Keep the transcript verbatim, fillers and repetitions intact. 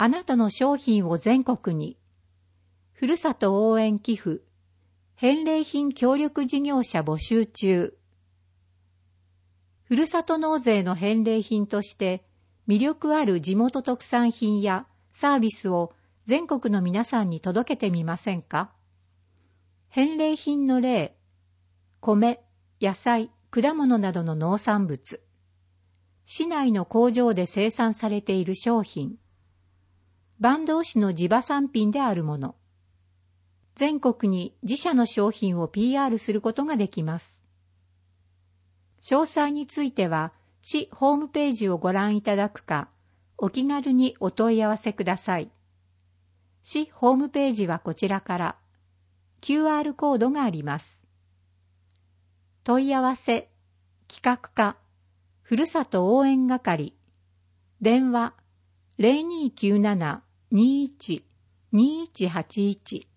あなたの商品を全国に。ふるさと応援寄付、返礼品協力事業者募集中。ふるさと納税の返礼品として魅力ある地元特産品やサービスを全国の皆さんに届けてみませんか？返礼品の例、米、野菜、果物などの農産物、市内の工場で生産されている商品、坂東市の地場産品であるもの、全国に自社の商品を ピーアール することができます。詳細については、市ホームページをご覧いただくか、お気軽にお問い合わせください。市ホームページはこちらから、キューアール コードがあります。問い合わせ、企画課、ふるさと応援係、電話 ゼロにーきゅうなな にーいち にーいちはちいち